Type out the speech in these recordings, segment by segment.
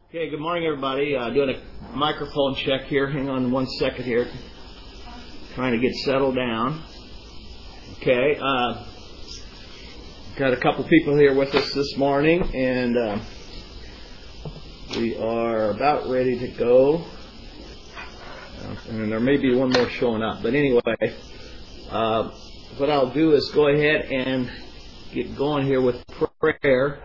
Okay, good morning, everybody. Doing a microphone check here. Hang on 1 second here. Trying to get settled down. Okay, got a couple people here with us this morning, and we are about ready to go. And there may be one more showing up, but anyway, what I'll do is go ahead and get going here with prayer.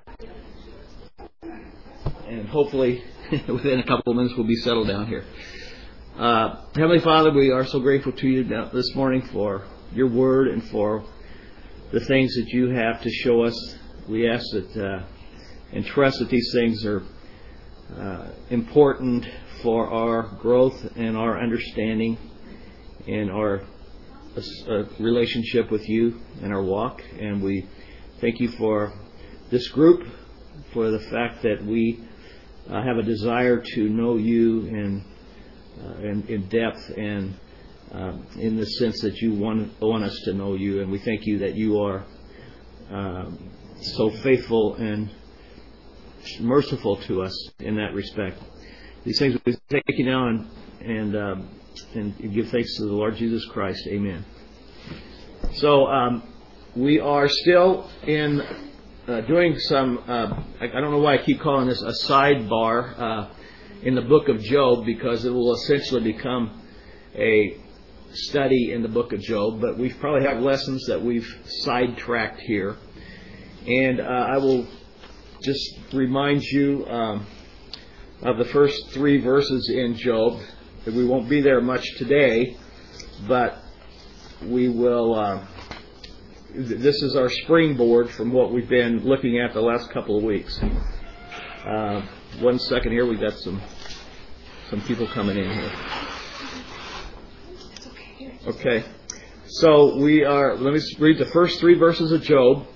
And hopefully, within a couple of minutes, we'll be settled down here. Heavenly Father, we are so grateful to you this morning for your word and for the things that you have to show us. We ask that and trust that these things are important for our growth and our understanding and our relationship with you and our walk. And we thank you for this group, for the fact that we have a desire to know you in depth and in the sense that you want us to know you. And we thank you that you are so faithful and merciful to us in that respect. These things we thank you now and give thanks to the Lord Jesus Christ. Amen. So we are still in doing some, I don't know why I keep calling this a sidebar in the book of Job, because it will essentially become a study in the book of Job, but we probably have lessons that we've sidetracked here. And I will just remind you of the first 3 verses in Job. We won't be there much today, but we will... This is our springboard from what we've been looking at the last couple of weeks. 1 second here, we've got some people coming in here. Okay, so let me read the first 3 verses of Job,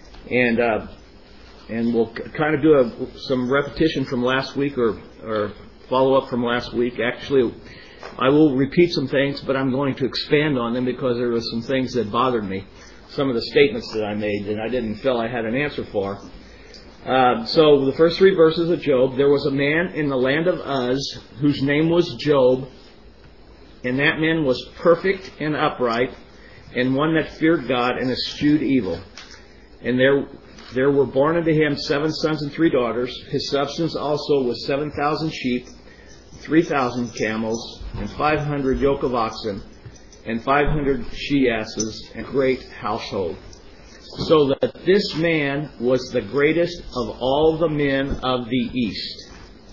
and we'll kind of do some repetition from last week or follow up from last week. Actually, I will repeat some things, but I'm going to expand on them because there were some things that bothered me. Some of the statements that I made that I didn't feel I had an answer for. So the first 3 verses of Job: there was a man in the land of Uz whose name was Job, and that man was perfect and upright, and one that feared God and eschewed evil. And there were born unto him 7 sons and 3 daughters. His substance also was 7,000 sheep, 3,000 camels, and 500 yoke of oxen, and 500 she-asses, and great household. So that this man was the greatest of all the men of the East.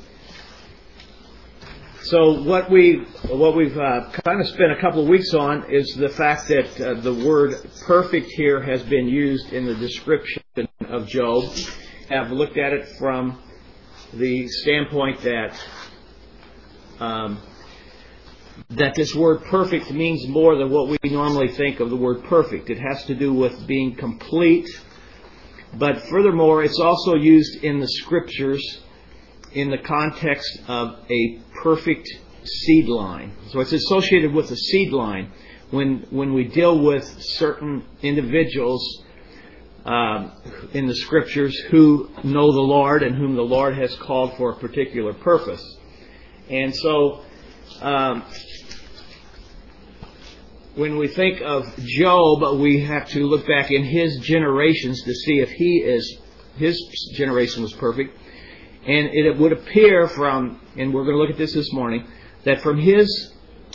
So what we've kind of spent a couple of weeks on is the fact that the word perfect here has been used in the description of Job. I've looked at it from the standpoint that this word perfect means more than what we normally think of the word perfect. It has to do with being complete. But furthermore, it's also used in the Scriptures in the context of a perfect seed line. So it's associated with the seed line when we deal with certain individuals in the Scriptures who know the Lord and whom the Lord has called for a particular purpose. And so when we think of Job, we have to look back in his generations to see if his generation was perfect. And it would appear from, and we're going to look at this morning, that from his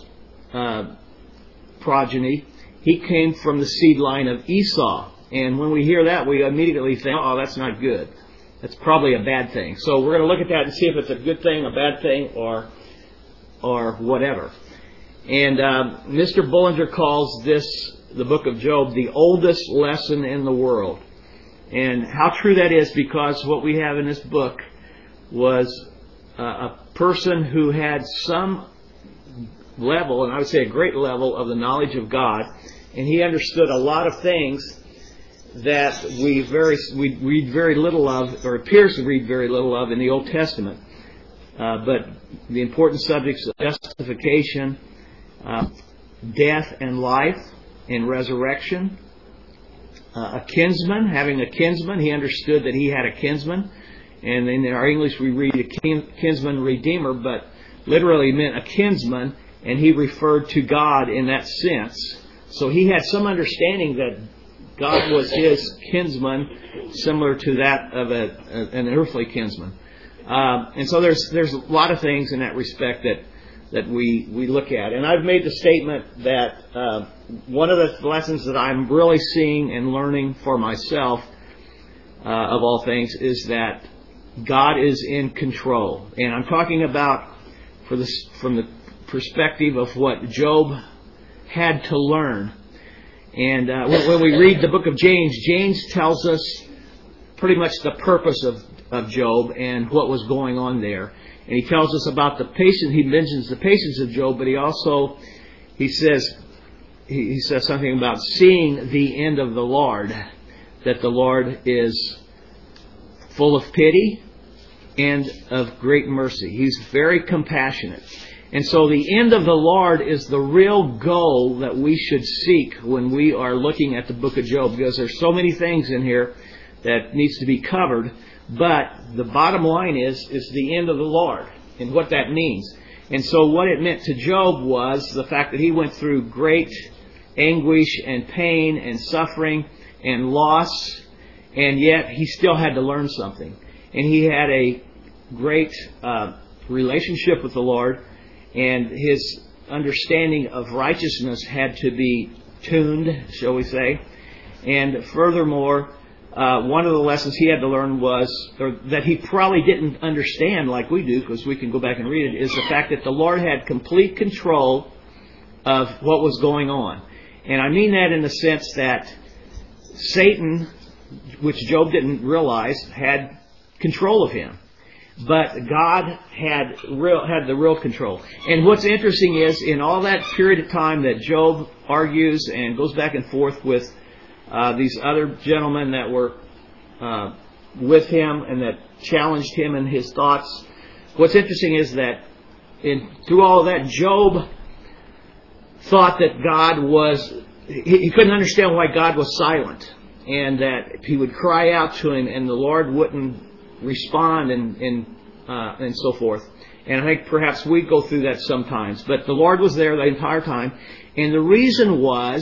progeny, he came from the seed line of Esau. And when we hear that, we immediately think, oh, that's not good. That's probably a bad thing. So we're going to look at that and see if it's a good thing, a bad thing, or whatever. And Mr. Bullinger calls the book of Job, the oldest lesson in the world. And how true that is, because what we have in this book was a person who had some level, and I would say a great level, of the knowledge of God. And he understood a lot of things that we read very little of, or appears to read very little of, in the Old Testament. But the important subjects of justification, death and life and resurrection, a kinsman, having a kinsman. He understood that he had a kinsman And in our English we read a kinsman redeemer, but literally meant a kinsman, and he referred to God in that sense. So he had some understanding that God was his kinsman, similar to that of an earthly kinsman. And so there's a lot of things in that respect that we look at. And I've made the statement that one of the lessons that I'm really seeing and learning for myself, of all things, is that God is in control. And I'm talking about from the perspective of what Job had to learn. And when we read the book of James, James tells us pretty much the purpose of Job and what was going on there. And he tells us about the patience. He mentions the patience of Job, but he says something about seeing the end of the Lord, that the Lord is full of pity and of great mercy. He's very compassionate. And so the end of the Lord is the real goal that we should seek when we are looking at the book of Job, because there's so many things in here that needs to be covered. But the bottom line is the end of the Lord and what that means. And so what it meant to Job was the fact that he went through great anguish and pain and suffering and loss, and yet he still had to learn something. And he had a great relationship with the Lord, and his understanding of righteousness had to be tuned, shall we say. And furthermore, one of the lessons he had to learn that he probably didn't understand like we do, because we can go back and read it, is the fact that the Lord had complete control of what was going on. And I mean that in the sense that Satan, which Job didn't realize, had control of him. But God had the real control. And what's interesting is, in all that period of time that Job argues and goes back and forth with these other gentlemen that were with him and that challenged him in his thoughts, what's interesting is that through all of that, Job thought that God was... He couldn't understand why God was silent, and that he would cry out to him and the Lord wouldn't respond and so forth. And I think perhaps we go through that sometimes. But the Lord was there the entire time. And the reason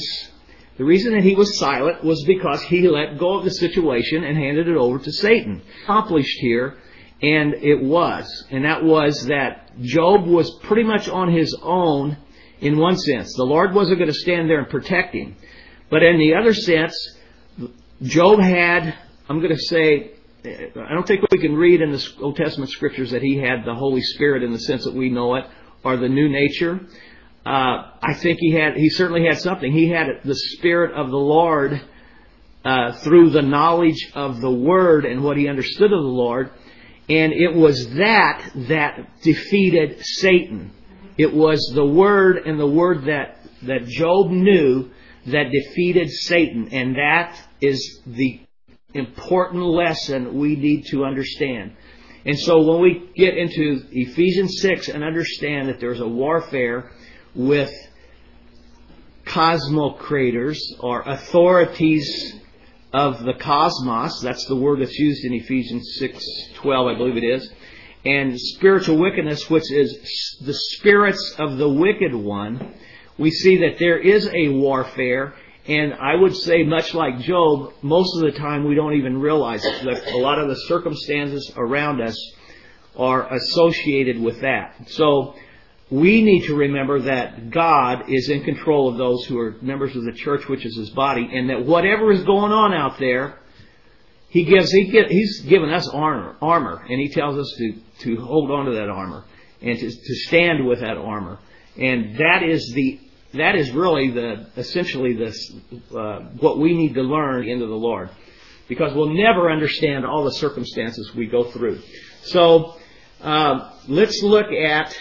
that he was silent was because he let go of the situation and handed it over to Satan. Accomplished here, and it was. And that was that Job was pretty much on his own in one sense. The Lord wasn't going to stand there and protect him. But in the other sense, Job had, I'm going to say, I don't think we can read in the Old Testament scriptures that he had the Holy Spirit in the sense that we know it, or the new nature. I think he certainly had something. He had the Spirit of the Lord through the knowledge of the Word and what he understood of the Lord. And it was that defeated Satan. It was the Word and the Word that Job knew that defeated Satan. And that is the important lesson we need to understand. And so when we get into Ephesians 6 and understand that there's a warfare with cosmocrators or authorities of the cosmos, that's the word that's used in Ephesians 6:12, I believe it is, and spiritual wickedness, which is the spirits of the wicked one, we see that there is a warfare. And I would say, much like Job, most of the time we don't even realize that a lot of the circumstances around us are associated with that. So we need to remember that God is in control of those who are members of the church, which is His body, and that whatever is going on out there, He's given us armor, and He tells us to hold on to that armor and to stand with that armor. And that is really essentially what we need to learn into the Lord, because we'll never understand all the circumstances we go through. So let's look at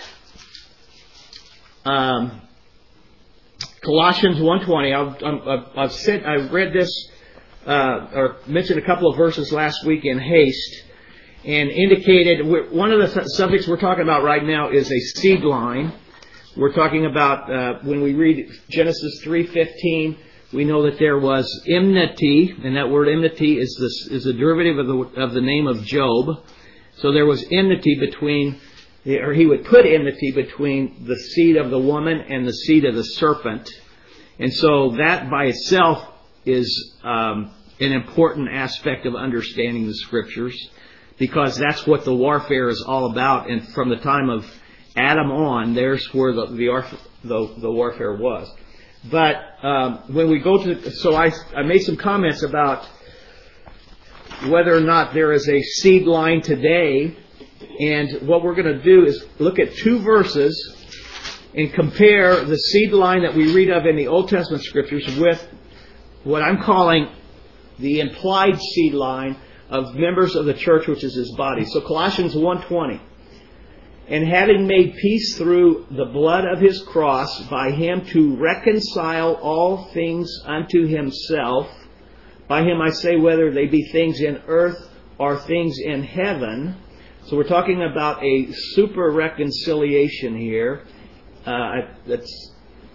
Colossians 1:20. I've read this or mentioned a couple of verses last week in haste, and indicated one of the subjects we're talking about right now is a seed line. We're talking about, when we read Genesis 3:15, we know that there was enmity, and that word enmity is a derivative of the name of Job. So there was enmity between, or he would put enmity between the seed of the woman and the seed of the serpent. And so that by itself is an important aspect of understanding the Scriptures, because that's what the warfare is all about. And from the time of Adam on, there's where the warfare was. But when we go to, so I made some comments about whether or not there is a seed line today. And what we're going to do is look at two verses and compare the seed line that we read of in the Old Testament Scriptures with what I'm calling the implied seed line of members of the church, which is His body. So Colossians 1:20. And having made peace through the blood of His cross, by Him to reconcile all things unto Himself. By Him I say, whether they be things in earth or things in heaven. So we're talking about a super reconciliation here. It's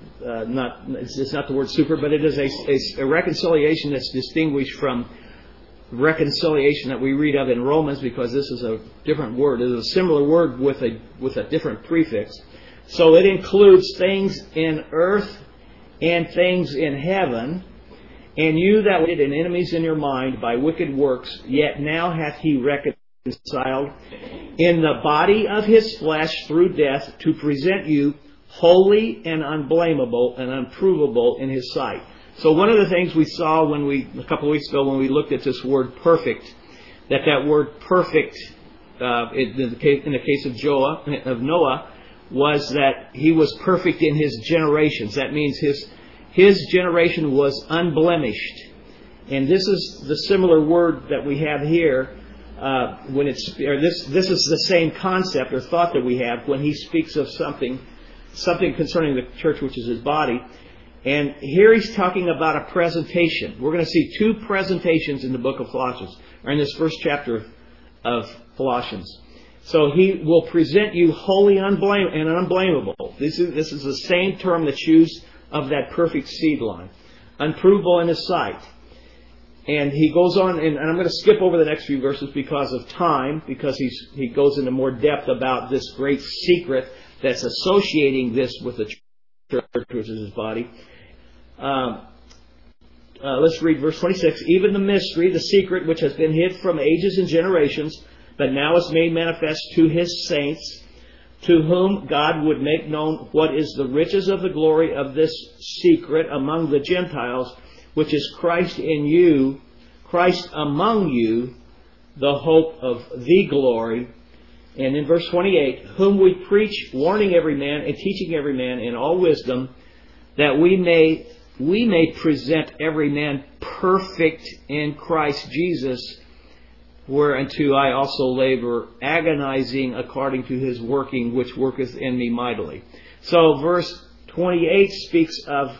not the word super, but it is a reconciliation that's distinguished from reconciliation that we read of in Romans, because this is a different word. It is a similar word with a different prefix. So it includes things in earth and things in heaven. And you that were enemies in your mind by wicked works, yet now hath He reconciled in the body of His flesh through death, to present you holy and unblameable and unprovable in His sight. So one of the things we saw a couple of weeks ago when we looked at this word perfect, that word perfect in the case of Noah was that he was perfect in his generations. That means his generation was unblemished. And this is the similar word that we have here this is the same concept or thought that we have when he speaks of something concerning the church, which is His body. And here he's talking about a presentation. We're going to see two presentations in the book of Colossians, or in this first chapter of Colossians. So He will present you holy and unblameable. This is the same term that's used of that perfect seed line. Unprovable in His sight. And he goes on, and I'm going to skip over the next few verses because of time, because he goes into more depth about this great secret that's associating this with the church, which is His body. Let's read verse 26. Even the mystery, the secret, which has been hid from ages and generations, but now is made manifest to His saints, to whom God would make known what is the riches of the glory of this secret among the Gentiles, which is Christ in you, Christ among you, the hope of the glory. And in verse 28, whom we preach, warning every man and teaching every man in all wisdom, that we may present every man perfect in Christ Jesus, whereunto I also labor, agonizing according to His working, which worketh in me mightily. So verse 28 speaks of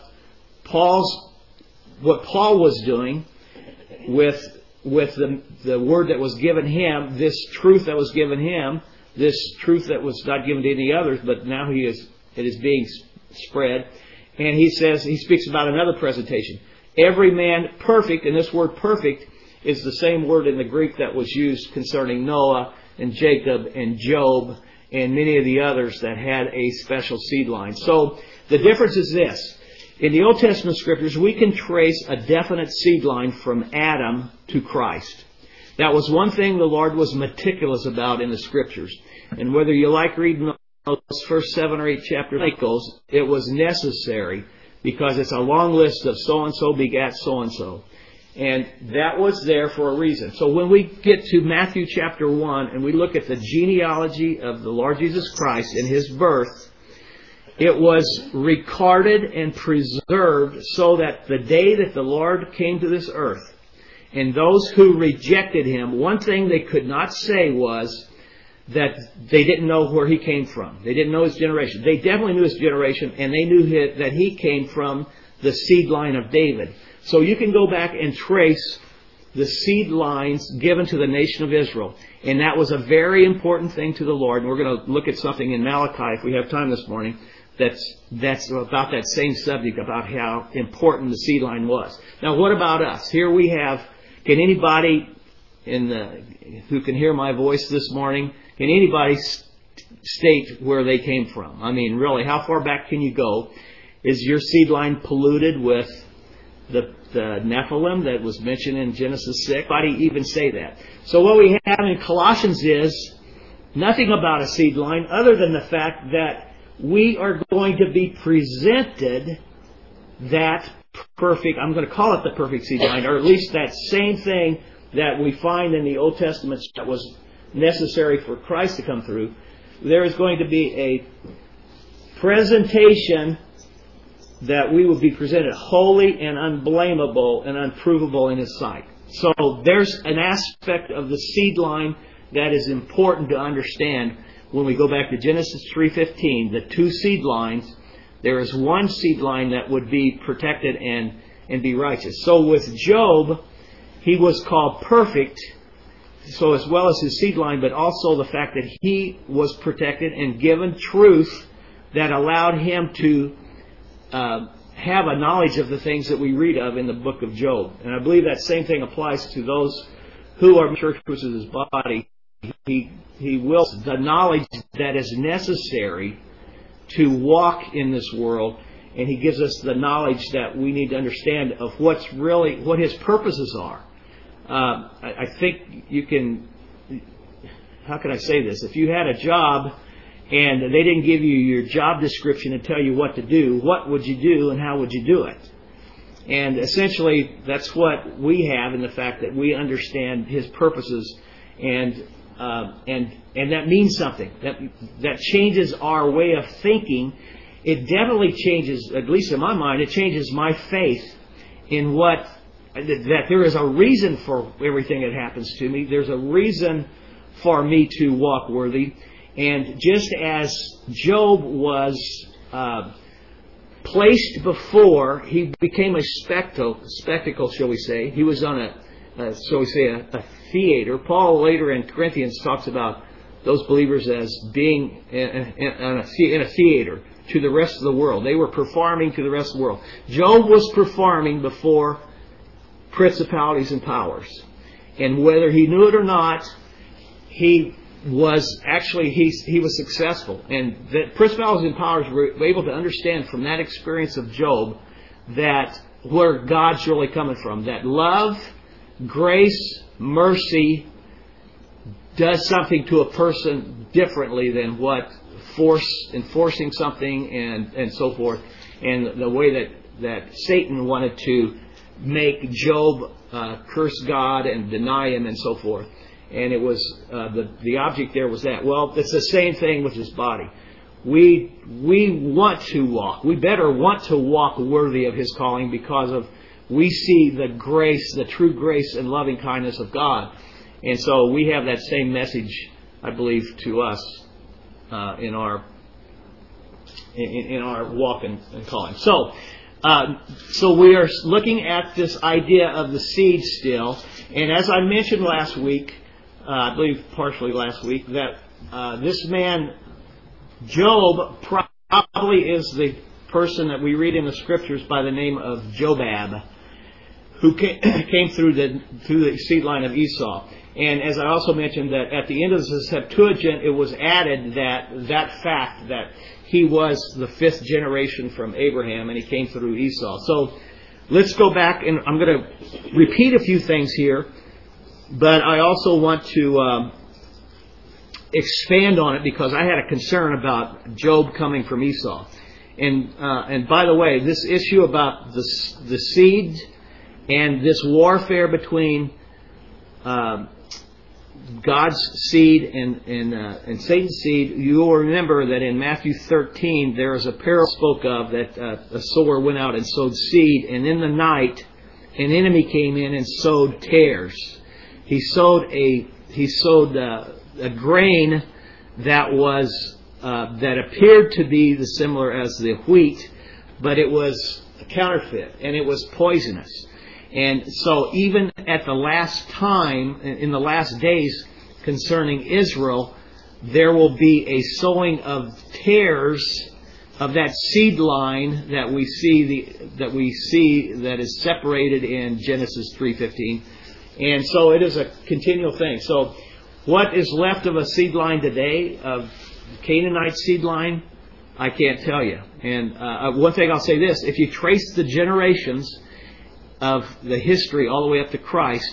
what Paul was doing with the word that was given him, this truth that was given him, this truth that was not given to any others, but now it is being spread. And he speaks about another presentation. Every man perfect, and this word perfect is the same word in the Greek that was used concerning Noah and Jacob and Job and many of the others that had a special seed line. So the difference is this. In the Old Testament Scriptures, we can trace a definite seed line from Adam to Christ. That was one thing the Lord was meticulous about in the Scriptures. And whether you like reading those first 7 or 8 chapters, it was necessary, because it's a long list of so-and-so begat so-and-so. And that was there for a reason. So when we get to Matthew chapter 1 and we look at the genealogy of the Lord Jesus Christ and His birth, it was recorded and preserved so that the day that the Lord came to this earth, and those who rejected Him, one thing they could not say was that they didn't know where He came from. They didn't know His generation. They definitely knew His generation, and they knew that He came from the seed line of David. So you can go back and trace the seed lines given to the nation of Israel. And that was a very important thing to the Lord. And we're going to look at something in Malachi, if we have time this morning, that's about that same subject, about how important the seed line was. Now, what about us? Here we have, can anybody who can hear my voice this morning, can anybody state where they came from? I mean, really, how far back can you go? Is your seed line polluted with the Nephilim that was mentioned in Genesis 6? Why do you even say that? So what we have in Colossians is nothing about a seed line other than the fact that we are going to be presented that perfect, I'm going to call it the perfect seed line, or at least that same thing that we find in the Old Testament that was necessary for Christ to come through. There is going to be a presentation that we will be presented holy and unblameable and unprovable in His sight. So there's an aspect of the seed line that is important to understand when we go back to Genesis 3:15, the two seed lines. There is one seed line that would be protected and be righteous. So with Job, he was called perfect, so as well as his seed line, but also the fact that he was protected and given truth that allowed him to have a knowledge of the things that we read of in the book of Job. And I believe that same thing applies to those who are church, which is his body. He wills the knowledge that is necessary to walk in this world, and He gives us the knowledge that we need to understand of what His purposes are. I think you can, how can I say this? If you had a job and they didn't give you your job description and tell you what to do, what would you do and how would you do it? And essentially that's what we have in the fact that we understand His purposes, and that means something. That changes our way of thinking. It definitely changes, at least in my mind, it changes my faith in that there is a reason for everything that happens to me. There's a reason for me to walk worthy. And just as Job was placed before, he became a spectacle, shall we say. He was on a theater. Paul later in Corinthians talks about those believers as being in a theater to the rest of the world. They were performing to the rest of the world. Job was performing before principalities and powers. And whether he knew it or not, he was successful. And the principalities and powers were able to understand from that experience of Job that where God's really coming from. That love, grace, mercy does something to a person differently than what enforcing something and so forth. And the way that Satan wanted to make Job curse God and deny Him and so forth. And it was the object there was that. Well, it's the same thing with His body. We want to walk. We better want to walk worthy of His calling because we see the grace, the true grace and loving kindness of God. And so we have that same message, I believe, to us in our walk and calling. So we are looking at this idea of the seed still. And as I mentioned last week, I believe partially last week, that this man, Job, probably is the person that we read in the Scriptures by the name of Jobab, who came through the seed line of Esau. And as I also mentioned, that at the end of the Septuagint, it was added that fact that he was the fifth generation from Abraham, and he came through Esau. So let's go back, and I'm going to repeat a few things here, but I also want to expand on it because I had a concern about Job coming from Esau. And by the way, this issue about the seed and this warfare between God's seed and Satan's seed, you will remember that in Matthew 13 there is a parable spoke of that a sower went out and sowed seed, and in the night an enemy came in and sowed tares. He sowed a grain that was that appeared to be the similar as the wheat, but it was a counterfeit and it was poisonous. And so even at the last time, in the last days concerning Israel, there will be a sowing of tares of that seed line that we see that is separated in Genesis 3:15. And so it is a continual thing. So what is left of a seed line today, of Canaanite seed line, I can't tell you. And one thing I'll say this, if you trace the generations of the history all the way up to Christ,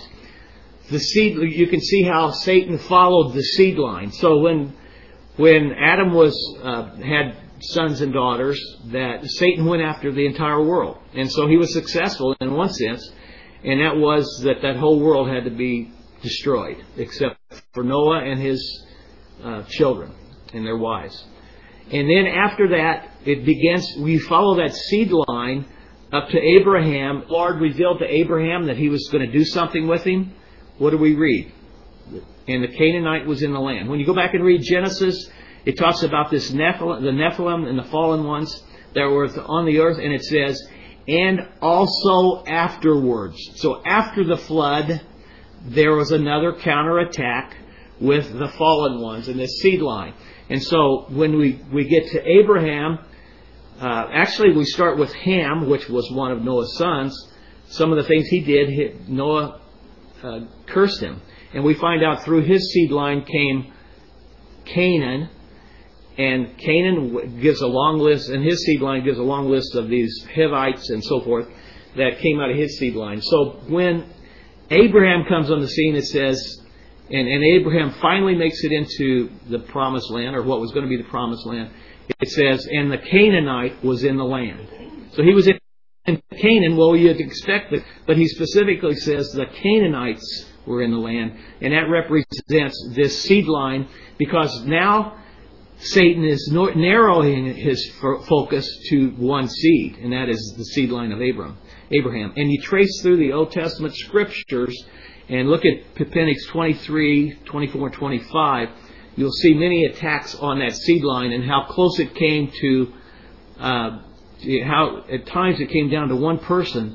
you can see how Satan followed the seed line. So when Adam had sons and daughters, that Satan went after the entire world. And so he was successful in one sense, and that was that whole world had to be destroyed, except for Noah and his children and their wives. And then after that, we follow that seed line up to Abraham. The Lord revealed to Abraham that He was going to do something with him. What do we read? And the Canaanite was in the land. When you go back and read Genesis, it talks about the Nephilim and the fallen ones that were on the earth, and it says, and also afterwards. So after the flood, there was another counterattack with the fallen ones in this seed line. And so when we get to Abraham, actually we start with Ham, which was one of Noah's sons. Some of the things he did, Noah cursed him. And we find out through his seed line came Canaan. And Canaan gives a long list, and his seed line gives a long list of these Hivites and so forth that came out of his seed line. So when Abraham comes on the scene, it says, and Abraham finally makes it into the promised land, or what was going to be the promised land. It says, and the Canaanite was in the land. So he was in Canaan. Well, you'd expect that, but he specifically says the Canaanites were in the land, and that represents this seed line, because now Satan is narrowing his focus to one seed, and that is the seed line of Abraham. And you trace through the Old Testament scriptures and look at Pentateuch 23, 24, and 25, you'll see many attacks on that seed line and how close it came to, how at times it came down to one person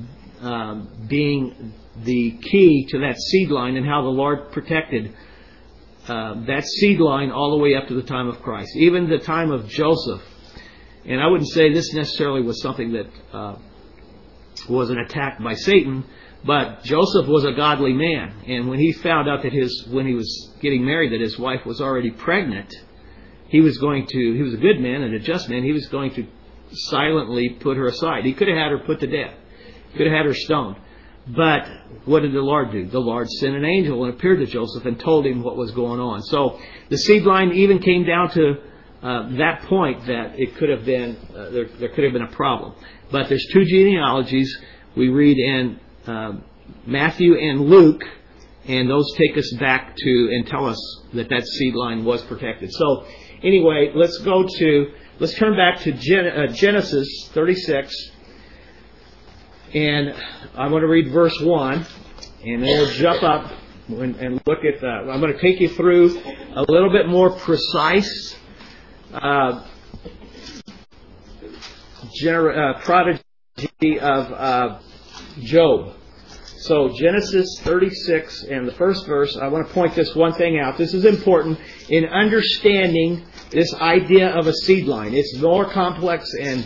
being the key to that seed line, and how the Lord protected that seed line all the way up to the time of Christ, even the time of Joseph. And I wouldn't say this necessarily was something that was an attack by Satan, but Joseph was a godly man, and when he found out that when he was getting married, that his wife was already pregnant, he was a good man and a just man, he was going to silently put her aside. He could have had her put to death. He could have had her stoned. But what did the Lord do? The Lord sent an angel and appeared to Joseph and told him what was going on. So the seed line even came down to that point that it could have been there could have been a problem. But there's two genealogies we read in Matthew and Luke, and those take us back to and tell us that seed line was protected. So anyway, let's turn back to Genesis 36. And I want to read verse 1, and then we'll jump up and look at that. I'm going to take you through a little bit more precise prodigy of Job. So Genesis 36 and the first verse, I want to point this one thing out. This is important in understanding this idea of a seed line. It's more complex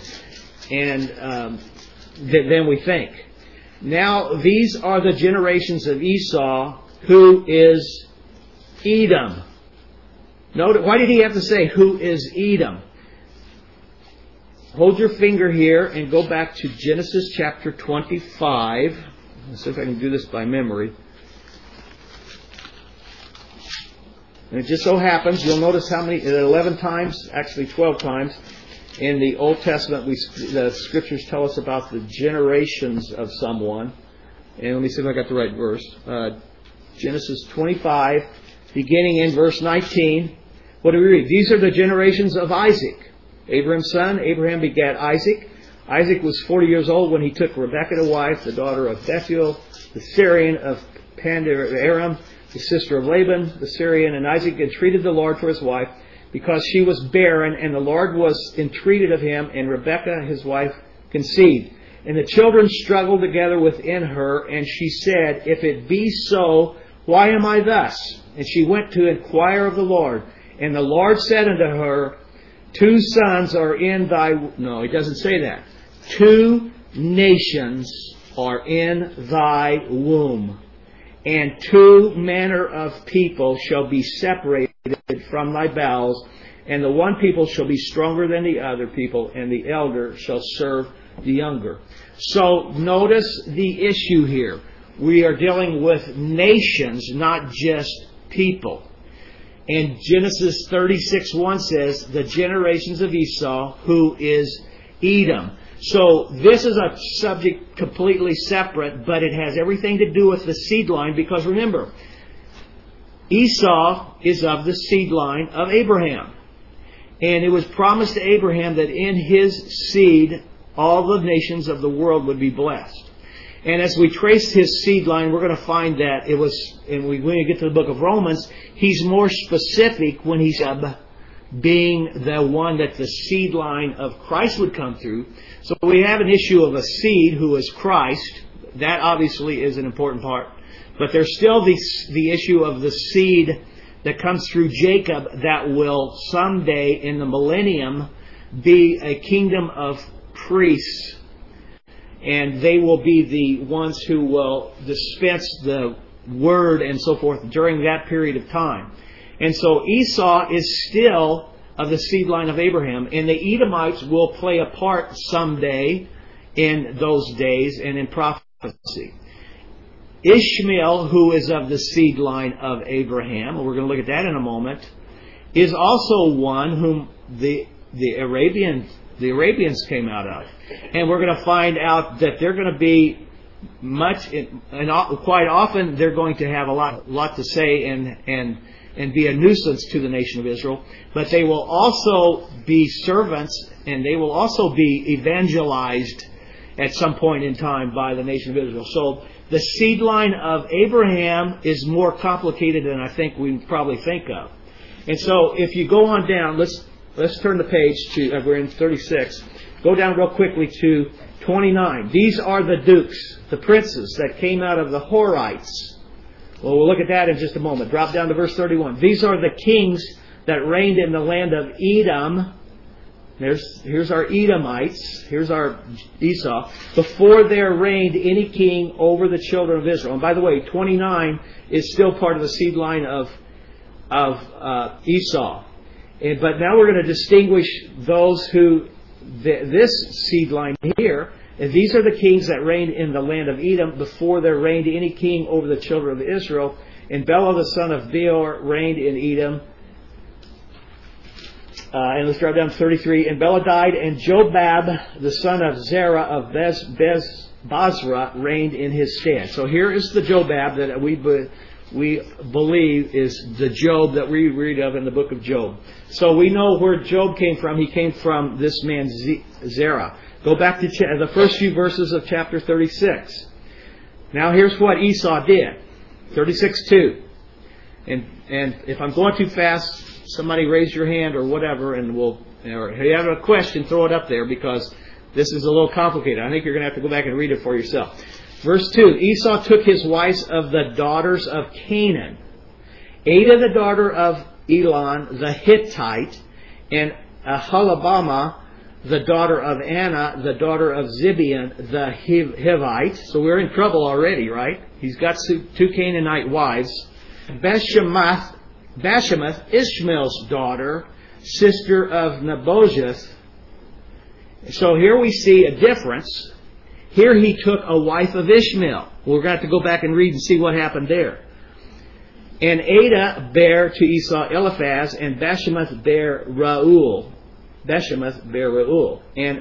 than we think. Now, these are the generations of Esau, who is Edom. Note, why did he have to say, who is Edom? Hold your finger here and go back to Genesis chapter 25. Let's see if I can do this by memory. And it just so happens, you'll notice how many, 11 times, actually 12 times, in the Old Testament, the Scriptures tell us about the generations of someone. And let me see if I got the right verse. Genesis 25, beginning in verse 19. What do we read? These are the generations of Isaac. Abraham's son, Abraham begat Isaac. Isaac was 40 years old when he took Rebekah to wife, the daughter of Bethuel, the Syrian of Aram, the sister of Laban, the Syrian. And Isaac entreated the Lord for his wife, because she was barren, and the Lord was entreated of him, and Rebekah, his wife, conceived. And the children struggled together within her, and she said, if it be so, why am I thus? And she went to inquire of the Lord. And the Lord said unto her, 2 sons are in thy... No, he doesn't say that. 2 nations are in thy womb, and two manner of people shall be separated from thy bowels, and the one people shall be stronger than the other people, and the elder shall serve the younger. So notice the issue here. We are dealing with nations, not just people. And Genesis 36:1 says, the generations of Esau, who is Edom. So this is a subject completely separate, but it has everything to do with the seed line, because remember, Esau is of the seed line of Abraham. And it was promised to Abraham that in his seed all the nations of the world would be blessed. And as we trace his seed line, we're going to find that it was, and when we get to the book of Romans, he's more specific when he's being the one that the seed line of Christ would come through. So we have an issue of a seed who is Christ. That obviously is an important part. But there's still the issue of the seed that comes through Jacob that will someday in the millennium be a kingdom of priests. And they will be the ones who will dispense the word and so forth during that period of time. And so Esau is still of the seed line of Abraham. And the Edomites will play a part someday in those days and in prophecy. Ishmael, who is of the seed line of Abraham, we're going to look at that in a moment, is also one whom the Arabians came out of. And we're going to find out that they're going to be much, and quite often they're going to have a lot to say and be a nuisance to the nation of Israel. But they will also be servants, and they will also be evangelized at some point in time by the nation of Israel. So the seed line of Abraham is more complicated than I think we probably think of. And so if you go on down, let's turn the page to, we're in 36. Go down real quickly to 29. These are the dukes, the princes that came out of the Horites. Well, we'll look at that in just a moment. Drop down to verse 31. These are the kings that reigned in the land of Edom. Here's our Edomites. Here's our Esau. Before there reigned any king over the children of Israel. And by the way, 29 is still part of the seed line of Esau. But now we're going to distinguish those who, this seed line here, and these are the kings that reigned in the land of Edom before there reigned any king over the children of Israel. And Bela the son of Beor reigned in Edom. And let's drop down to 33. And Bela died, and Jobab the son of Zerah of Basra reigned in his stead. So here is the Jobab that we believe is the Job that we read of in the book of Job. So we know where Job came from. He came from this man Zerah. Go back to the first few verses of chapter 36. Now here's what Esau did. 36:2. And if I'm going too fast, somebody raise your hand or whatever, and or if you have a question, throw it up there, because this is a little complicated. I think you're going to have to go back and read it for yourself. Verse 2, Esau took his wives of the daughters of Canaan, Adah the daughter of Elon the Hittite, and Aholibamah the daughter of Anna, the daughter of Zibeon the Hivite. So we're in trouble already, right? He's got two Canaanite wives. Bashemath, Ishmael's daughter, sister of Nebuchadnezzar. So here we see a difference. Here he took a wife of Ishmael. We're going to have to go back and read and see what happened there. And Adah bare to Esau Eliphaz, and Bashemath bare Reuel. And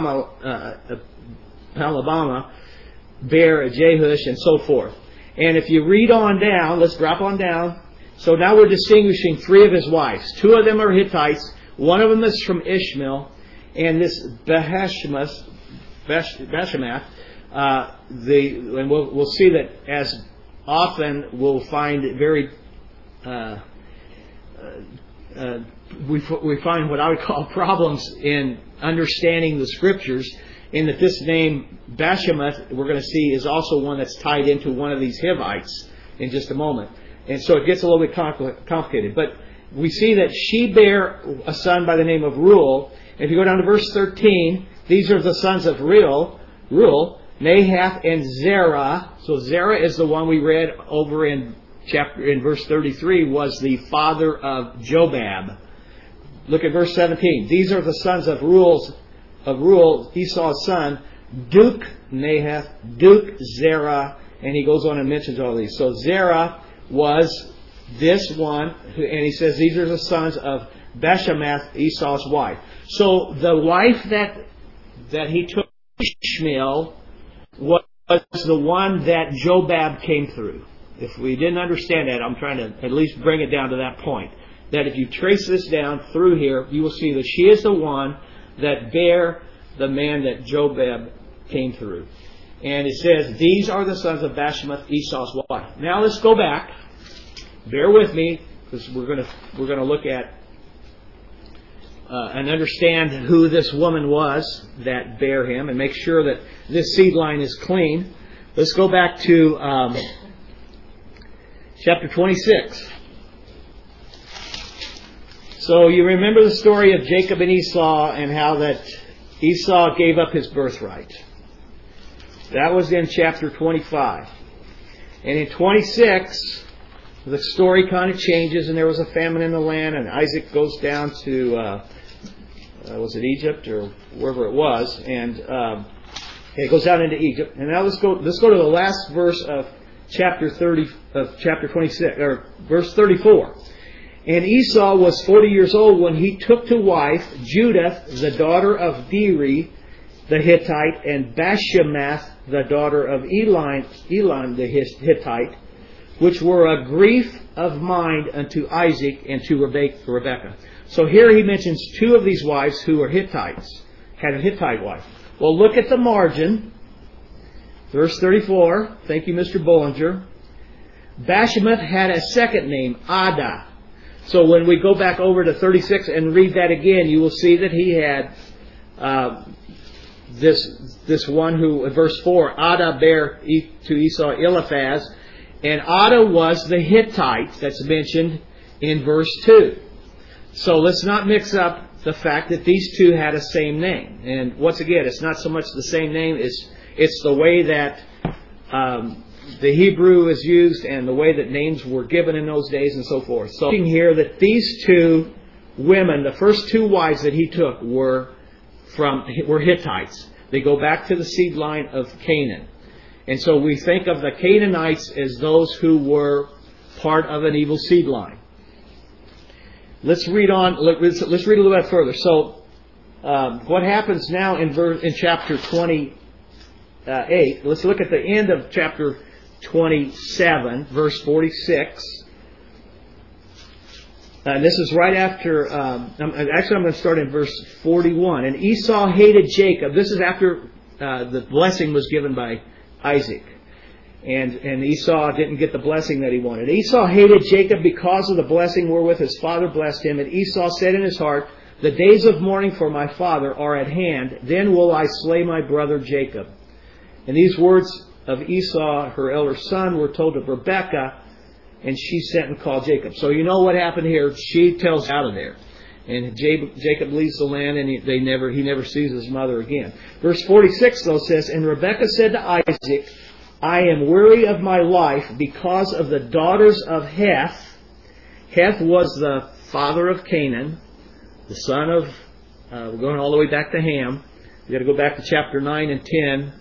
Aholibamah bare Jehush, and so forth. And if you read on down, let's drop on down. So now we're distinguishing three of his wives. Two of them are Hittites. One of them is from Ishmael. And this Bashemath, and we'll see that as often we'll find it very, we find what I would call problems in understanding the Scriptures, in that this name Bashemath, we're going to see, is also one that's tied into one of these Hivites in just a moment. And so it gets a little bit complicated. But we see that she bare a son by the name of Reuel. If you go down to verse 13, these are the sons of Reuel. Now Nahath and Zerah. So Zerah is the one we read over in verse 33, was the father of Jobab. Look at verse 17. These are the sons of Reuel, Esau's son, Duke Nahath, Duke Zerah, and he goes on and mentions all these. So Zerah was this one, and he says these are the sons of Bashemath, Esau's wife. So the wife that he took, Ishmael, was the one that Jobab came through. If we didn't understand that, I'm trying to at least bring it down to that point. That if you trace this down through here, you will see that she is the one that bare the man that Jobab came through. And it says, these are the sons of Bashemath, Esau's wife. Now let's go back. Bear with me, because we're going to look at and understand who this woman was that bare him, and make sure that this seed line is clean. Let's go back to chapter 26. So you remember the story of Jacob and Esau, and how that Esau gave up his birthright. That was in chapter 25. And in 26, the story kind of changes, and there was a famine in the land, and Isaac goes down to, was it Egypt or wherever it was, and it goes down into Egypt. And now let's go to the last verse of chapter 26, or verse 34. And Esau was 40 years old when he took to wife Judith, the daughter of Beeri, the Hittite, and Bashemath, the daughter of Elon the Hittite, which were a grief of mind unto Isaac and to Rebekah. So here he mentions two of these wives who were Hittites, had a Hittite wife. Well, look at the margin. Verse 34. Thank you, Mr. Bollinger. Bashemath had a second name, Adah. So when we go back over to 36 and read that again, you will see that he had this one who, in verse 4, Adah bare to Esau Eliphaz, and Adah was the Hittite that's mentioned in verse 2. So let's not mix up the fact that these two had a same name. And once again, it's not so much the same name, it's the way that the Hebrew is used and the way that names were given in those days and so forth. So here that these two women, the first two wives that he took were Hittites. They go back to the seed line of Canaan. And so we think of the Canaanites as those who were part of an evil seed line. Let's read on. Let's read a little bit further. So what happens now in chapter 28? Let's look at the end of chapter 27, verse 46. And this is right after, actually I'm going to start in verse 41. And Esau hated Jacob. This is after the blessing was given by Isaac. And Esau didn't get the blessing that he wanted. Esau hated Jacob because of the blessing wherewith his father blessed him. And Esau said in his heart, the days of mourning for my father are at hand. Then will I slay my brother Jacob. And these words of Esau, her elder son, were told of Rebekah, and she sent and called Jacob. So you know what happened here. She tells out of there. And Jacob leaves the land, and he never sees his mother again. Verse 46, though, says, and Rebekah said to Isaac, I am weary of my life because of the daughters of Heth. Heth was the father of Canaan, the son of, we're going all the way back to Ham. We've got to go back to chapter 9 and 10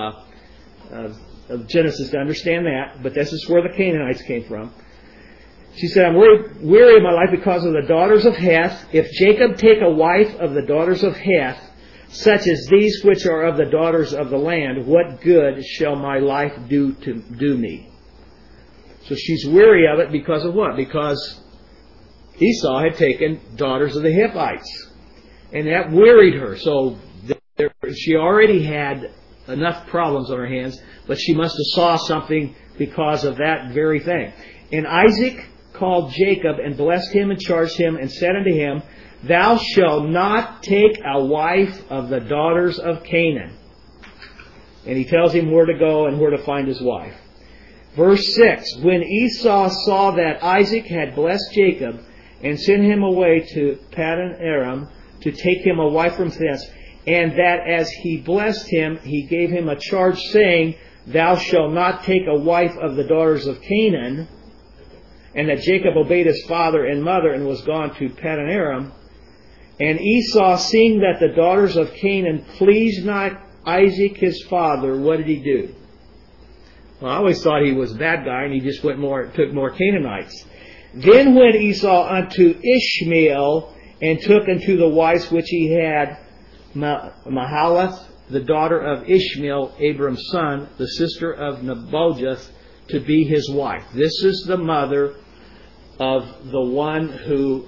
of Genesis to understand that. But this is where the Canaanites came from. She said, I'm weary of my life because of the daughters of Heth. If Jacob take a wife of the daughters of Heth, such as these which are of the daughters of the land, what good shall my life do me? So she's weary of it because of what? Because Esau had taken daughters of the Hittites. And that wearied her. So she already had enough problems on her hands, but she must have saw something because of that very thing. And Isaac called Jacob and blessed him and charged him and said unto him, Thou shalt not take a wife of the daughters of Canaan. And he tells him where to go and where to find his wife. Verse 6, when Esau saw that Isaac had blessed Jacob and sent him away to Paddan Aram to take him a wife from thence, and that as he blessed him, he gave him a charge, saying, Thou shalt not take a wife of the daughters of Canaan. And that Jacob obeyed his father and mother and was gone to Paddan Aram. And Esau, seeing that the daughters of Canaan pleased not Isaac his father, what did he do? Well, I always thought he was a bad guy and he just took more Canaanites. Then went Esau unto Ishmael and took unto the wives which he had Mahalath, the daughter of Ishmael, Abram's son, the sister of Nebajoth, to be his wife. This is the mother of the one who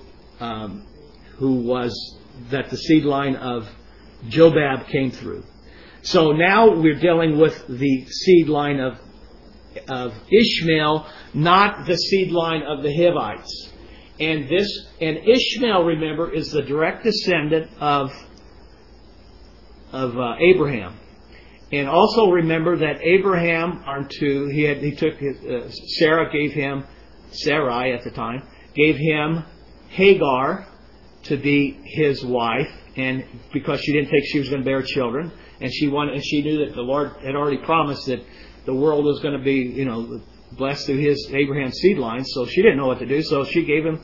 was that the seed line of Jobab came through. So now we're dealing with the seed line of Ishmael, not the seed line of the Hivites. And Ishmael, remember, is the direct descendant of Abraham. And also remember that Abraham, Sarah gave him, Sarai at the time, gave him Hagar to be his wife, and because she was going to bear children, and she knew that the Lord had already promised that the world was going to be, blessed through Abraham's seed line, so she didn't know what to do, so she gave him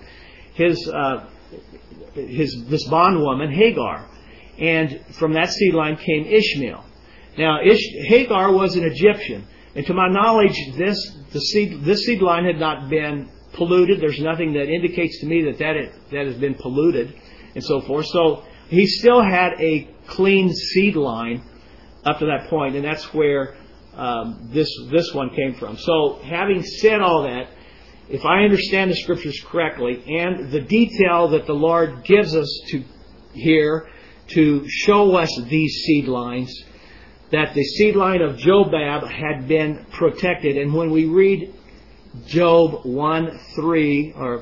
this bondwoman, Hagar. And from that seed line came Ishmael. Now, Hagar was an Egyptian, and to my knowledge, this seed line had not been polluted. There's nothing that indicates to me that has been polluted, and so forth. So he still had a clean seed line up to that point, and that's where this one came from. So, having said all that, if I understand the Scriptures correctly, and the detail that the Lord gives us here to show us these seed lines, that the seed line of Jobab had been protected. And when we read Job 1:3, or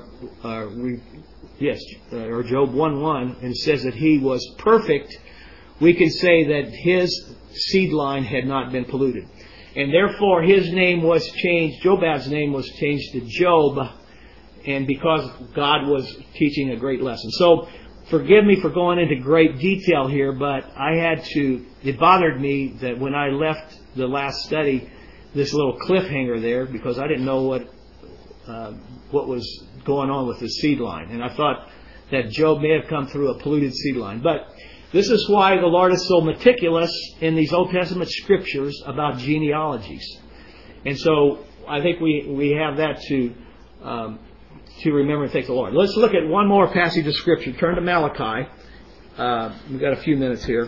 Job 1:1, and it says that he was perfect, we can say that his seed line had not been polluted. And therefore his name was changed, Jobab's name was changed to Job, and because God was teaching a great lesson. So, forgive me for going into great detail here, but it bothered me that when I left the last study, this little cliffhanger there, because I didn't know what was going on with the seed line. And I thought that Job may have come through a polluted seed line. But this is why the Lord is so meticulous in these Old Testament Scriptures about genealogies. And so I think we have that to remember and thank the Lord. Let's look at one more passage of Scripture. Turn to Malachi. We've got a few minutes here.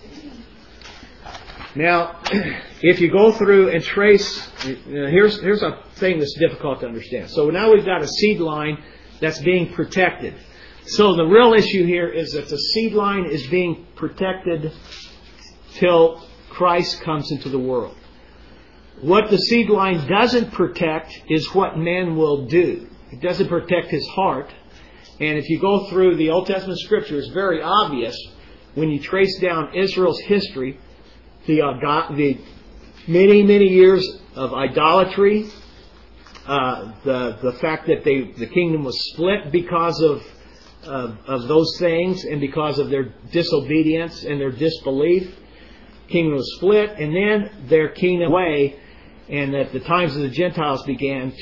Now, if you go through and trace, here's a thing that's difficult to understand. So now we've got a seed line that's being protected. So the real issue here is that the seed line is being protected till Christ comes into the world. What the seed line doesn't protect is what man will do. It doesn't protect his heart. And if you go through the Old Testament Scripture, it's very obvious when you trace down Israel's history, the many, many years of idolatry, the fact that the kingdom was split because of those things and because of their disobedience and their disbelief. Kingdom was split, and then their kingdom away, and that the times of the Gentiles came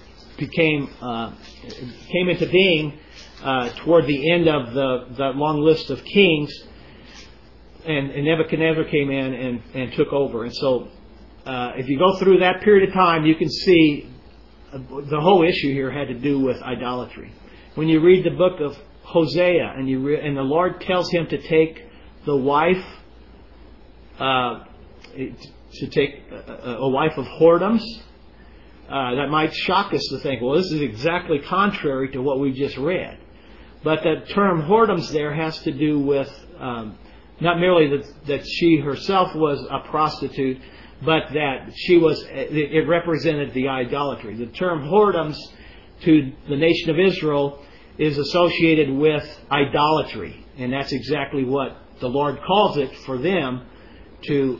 into being toward the end of the long list of kings, and Nebuchadnezzar came in and took over. And so if you go through that period of time, you can see the whole issue here had to do with idolatry. When you read the book of Hosea, and the Lord tells him to take the wife, to take a wife of whoredoms, that might shock us to think, well, this is exactly contrary to what we just read. But the term whoredoms there has to do with not merely that she herself was a prostitute, but that it represented the idolatry. The term whoredoms to the nation of Israel is associated with idolatry, and that's exactly what the Lord calls it for them to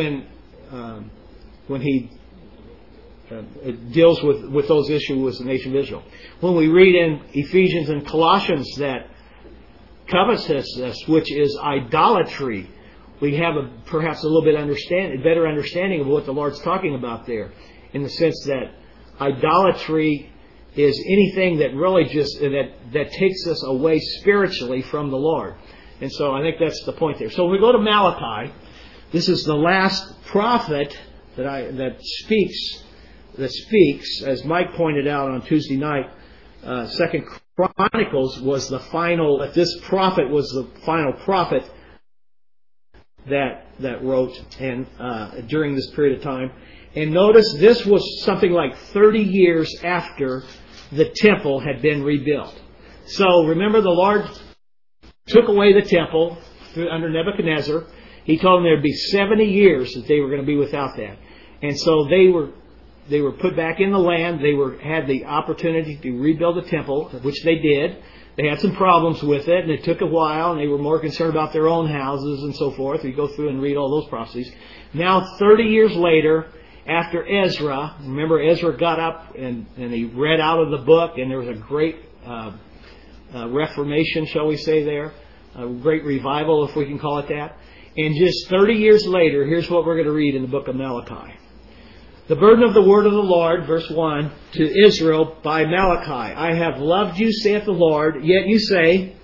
when He deals with those issues with the nation of Israel. When we read in Ephesians and Colossians that covetousness, which is idolatry, we have perhaps a little bit better understanding of what the Lord's talking about there, in the sense that idolatry is anything that really just that takes us away spiritually from the Lord. And so I think that's the point there. So we go to Malachi. This is the last prophet that speaks, as Mike pointed out on Tuesday night. 2 Chronicles was the final. This prophet was the final prophet that wrote and during this period of time. And notice this was something like 30 years after the temple had been rebuilt. So remember, the Lord took away the temple under Nebuchadnezzar. He told them there would be 70 years that they were going to be without that. And so they were put back in the land. They had the opportunity to rebuild the temple, which they did. They had some problems with it, and it took a while, and they were more concerned about their own houses and so forth. You go through and read all those prophecies. Now, 30 years later, after Ezra, remember Ezra got up and he read out of the book, and there was a great reformation, shall we say there, a great revival, if we can call it that. And just 30 years later, here's what we're going to read in the book of Malachi. The burden of the word of the Lord, verse 1, to Israel by Malachi. I have loved you, saith the Lord, yet you say,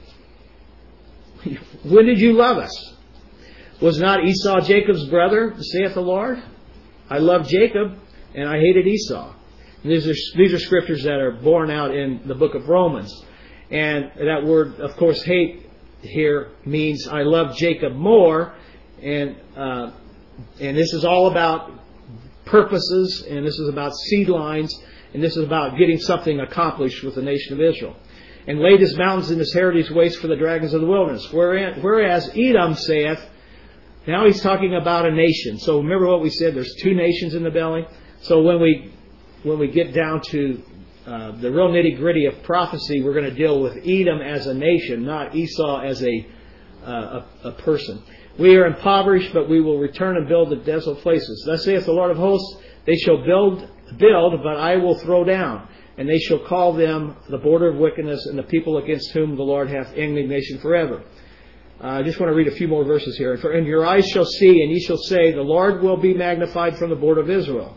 when did you love us? Was not Esau Jacob's brother, saith the Lord? I loved Jacob, and I hated Esau. And these are scriptures that are borne out in the book of Romans. And that word, of course, hate here means I love Jacob more. And this is all about purposes, and this is about seed lines, and this is about getting something accomplished with the nation of Israel. And laid his mountains and his heritage waste for the dragons of the wilderness. Whereas Edom saith, now he's talking about a nation. So remember what we said, there's two nations in the belly. So when we get down to the real nitty-gritty of prophecy, we're going to deal with Edom as a nation, not Esau as a person. We are impoverished, but we will return and build the desolate places. Thus saith the Lord of hosts, they shall build, but I will throw down. And they shall call them the border of wickedness, and the people against whom the Lord hath indignation forever. I just want to read a few more verses here. And your eyes shall see, and ye shall say, the Lord will be magnified from the border of Israel.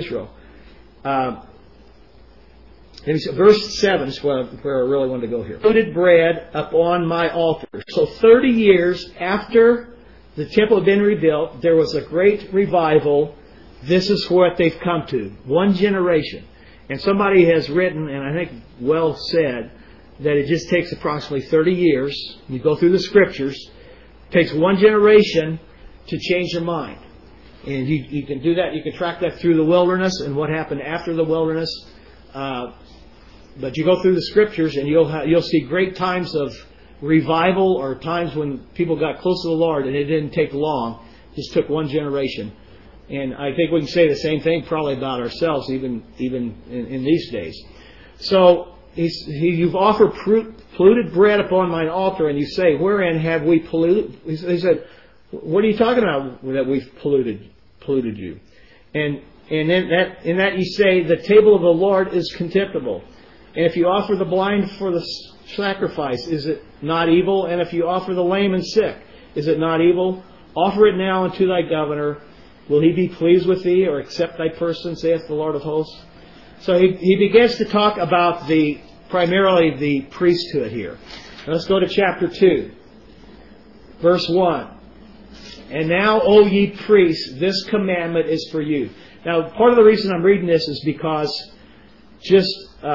Verse 7 is where I really want to go here. Polluted bread upon my altar. So 30 years after the temple had been rebuilt, there was a great revival. This is what they've come to. One generation. And somebody has written, and I think well said, that it just takes approximately 30 years. You go through the scriptures. It takes one generation to change your mind. And you can do that. You can track that through the wilderness and what happened after the wilderness. But you go through the scriptures and you'll see great times of revival, or times when people got close to the Lord, and it didn't take long. It just took one generation. And I think we can say the same thing probably about ourselves, even in these days. So you've offered polluted bread upon mine altar, and you say, wherein have we polluted? He said, what are you talking about that we've polluted you? And in that you say, the table of the Lord is contemptible. And if you offer the blind for the sacrifice, is it not evil? And if you offer the lame and sick, is it not evil? Offer it now unto thy governor. Will he be pleased with thee, or accept thy person, saith the Lord of hosts? So he begins to talk about primarily the priesthood here. Now let's go to chapter 2, verse 1. And now, O ye priests, this commandment is for you. Now, part of the reason I'm reading this is because just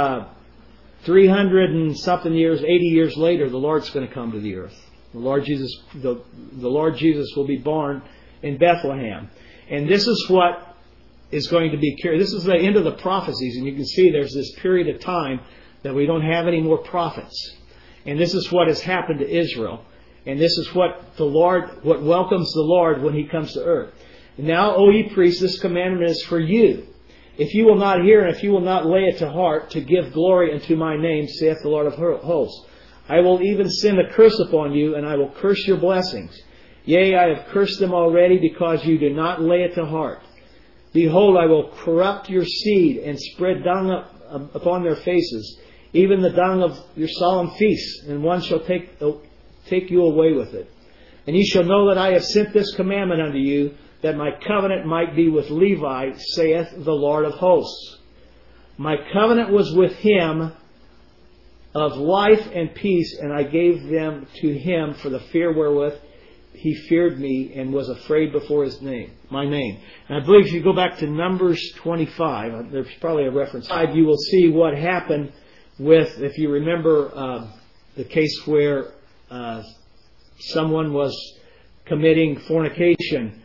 300 and something years, 80 years later, the Lord's going to come to the earth. The Lord Jesus will be born in Bethlehem. And this is what is going to be carried. This is the end of the prophecies, and you can see there's this period of time that we don't have any more prophets. And this is what has happened to Israel. And this is what welcomes the Lord when He comes to earth. And now, O ye priests, this commandment is for you. If you will not hear, and if you will not lay it to heart, to give glory unto my name, saith the Lord of hosts, I will even send a curse upon you, and I will curse your blessings. Yea, I have cursed them already, because you do not lay it to heart. Behold, I will corrupt your seed, and spread dung upon their faces, even the dung of your solemn feasts, and one shall take you away with it. And ye shall know that I have sent this commandment unto you, that my covenant might be with Levi, saith the Lord of hosts. My covenant was with him of life and peace, and I gave them to him for the fear wherewith he feared me and was afraid before his name, my name. And I believe if you go back to Numbers 25, there's probably a reference. You will see what happened with, if you remember the case where someone was committing fornication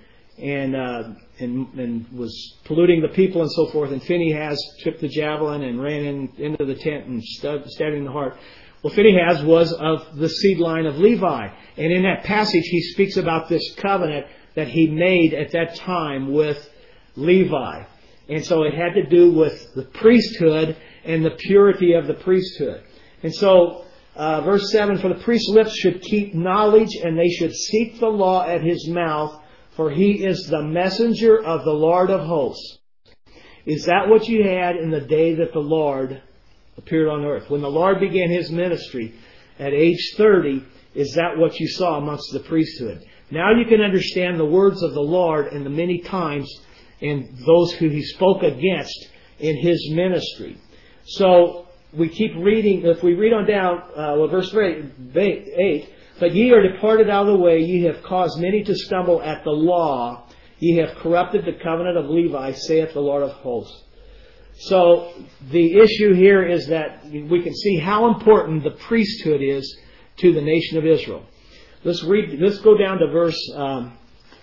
and was polluting the people and so forth, and Phinehas took the javelin and ran into the tent and stabbed him in the heart. Well, Phinehas was of the seed line of Levi. And in that passage, he speaks about this covenant that he made at that time with Levi. And so it had to do with the priesthood and the purity of the priesthood. And so, verse 7, for the priest's lips should keep knowledge, and they should seek the law at his mouth, for he is the messenger of the Lord of hosts. Is that what you had in the day that the Lord appeared on earth? When the Lord began his ministry at age 30, is that what you saw amongst the priesthood? Now you can understand the words of the Lord and the many times and those who he spoke against in his ministry. So we keep reading. If we read on down, verse 8, but ye are departed out of the way, ye have caused many to stumble at the law, ye have corrupted the covenant of Levi, saith the Lord of hosts. So the issue here is that we can see how important the priesthood is to the nation of Israel. Let's go down to verse. I'm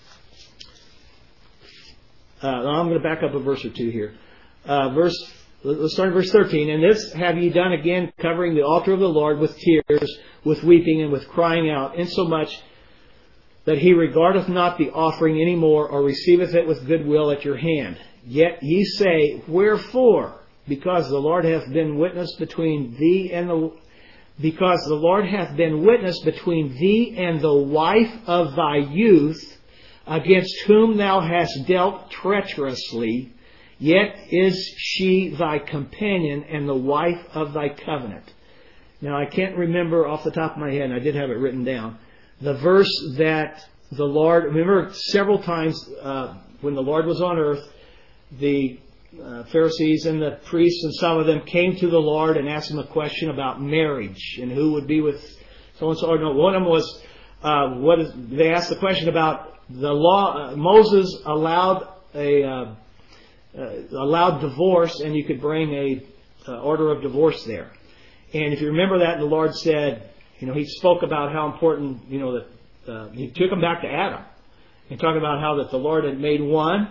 going to back up a verse or two here. Let's start in verse 13. And this have ye done again, covering the altar of the Lord with tears, with weeping, and with crying out, insomuch that he regardeth not the offering any more, or receiveth it with goodwill at your hand. Yet ye say, wherefore? Because the Lord hath been witness between thee and the wife of thy youth, against whom thou hast dealt treacherously, yet is she thy companion and the wife of thy covenant. Now I can't remember off the top of my head, and I did have it written down, the verse that the Lord, remember several times when the Lord was on earth, the Pharisees and the priests and some of them came to the Lord and asked him a question about marriage and who would be with so and so. No, one of them was they asked the question about the law. Moses allowed allowed divorce, and you could bring a order of divorce there. And if you remember that, the Lord said, he spoke about how important, that he took them back to Adam and talked about how that the Lord had made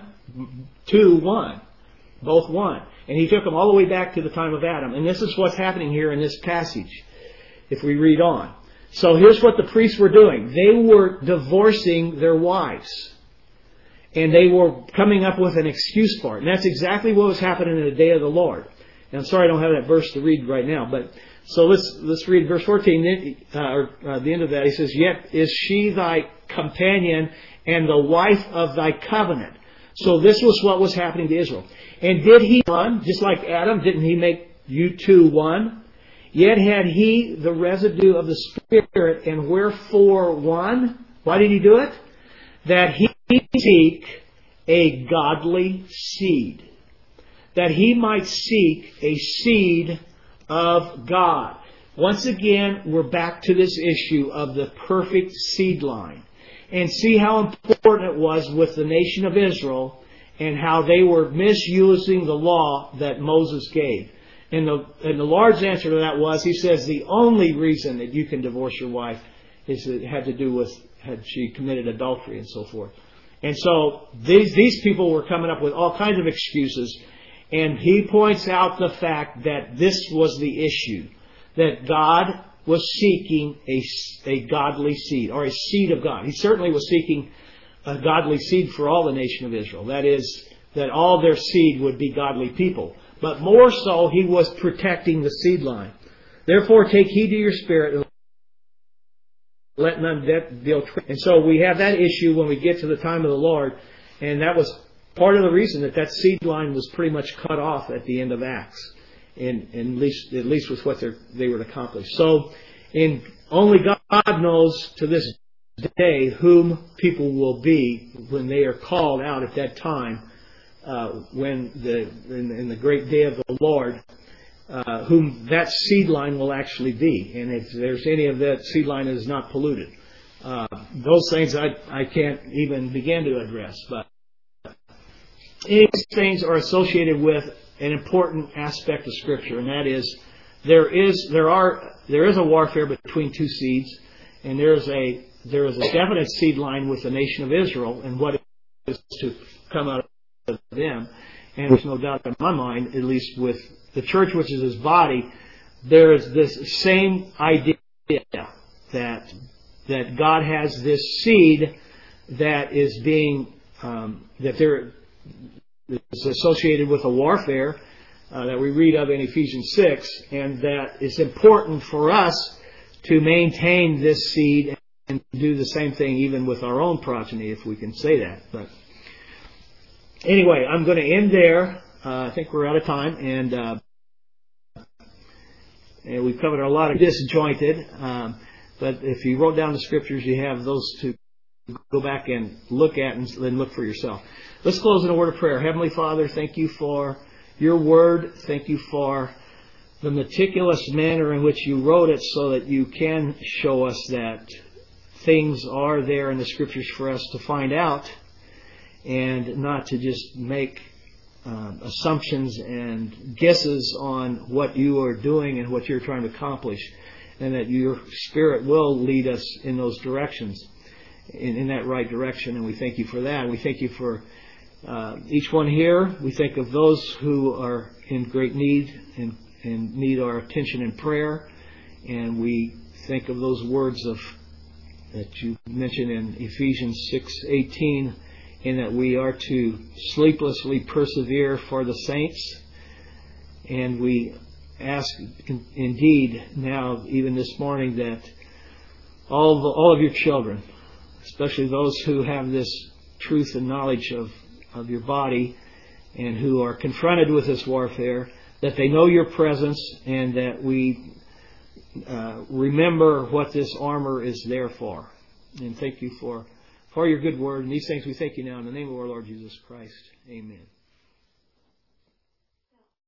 one, both one. And he took them all the way back to the time of Adam. And this is what's happening here in this passage, if we read on. So here's what the priests were doing. They were divorcing their wives. And they were coming up with an excuse for it. And that's exactly what was happening in the day of the Lord. And I'm sorry I don't have that verse to read right now. But so let's read verse 14. The end of that, he says, yet is she thy companion and the wife of thy covenant. So this was what was happening to Israel. And did he one, just like Adam, didn't he make you two one? Yet had he the residue of the Spirit, and wherefore one? Why did he do it? That he seek a godly seed. That he might seek a seed of God. Once again, we're back to this issue of the perfect seed line. And see how important it was with the nation of Israel and how they were misusing the law that Moses gave. And the Lord's answer to that was, he says, the only reason that you can divorce your wife is it had to do with had she committed adultery and so forth. And so these people were coming up with all kinds of excuses. And he points out the fact that this was the issue, that God was seeking a godly seed, or a seed of God. He certainly was seeking a godly seed for all the nation of Israel. That is, that all their seed would be godly people. But more so, he was protecting the seed line. Therefore, take heed to your spirit, and let none deal. And so we have that issue when we get to the time of the Lord. And that was part of the reason that seed line was pretty much cut off at the end of Acts. And at least with what they were to accomplish. So, only God knows to this day whom people will be when they are called out at that time, in the great day of the Lord, whom that seed line will actually be. And if there's any of that seed line that is not polluted. Those things I can't even begin to address. But these things are associated with an important aspect of Scripture, and that is there is a warfare between two seeds, and there is a definite seed line with the nation of Israel and what is to come out of them. And there's no doubt in my mind, at least with the church, which is His body, there is this same idea that God has this seed that is being is associated with a warfare that we read of in Ephesians 6, and that it's important for us to maintain this seed and do the same thing even with our own progeny, if we can say that. But anyway, I'm going to end there. I think we're out of time, and we've covered a lot of disjointed. But if you wrote down the Scriptures, you have those to go back and look at and then look for yourself. Let's close in a word of prayer. Heavenly Father, thank You for Your Word. Thank You for the meticulous manner in which You wrote it so that You can show us that things are there in the Scriptures for us to find out and not to just make assumptions and guesses on what You are doing and what You're trying to accomplish, and that Your Spirit will lead us in those directions, in that right direction. And we thank You for that. And we thank You for each one here. We think of those who are in great need and need our attention and prayer. And we think of those words that You mentioned in Ephesians 6:18, in that we are to sleeplessly persevere for the saints. And we ask indeed now, even this morning, that all of Your children, especially those who have this truth and knowledge of Your body and who are confronted with this warfare, that they know Your presence, and that we remember what this armor is there for. And thank You for Your good word. And these things we thank You now in the name of our Lord Jesus Christ. Amen.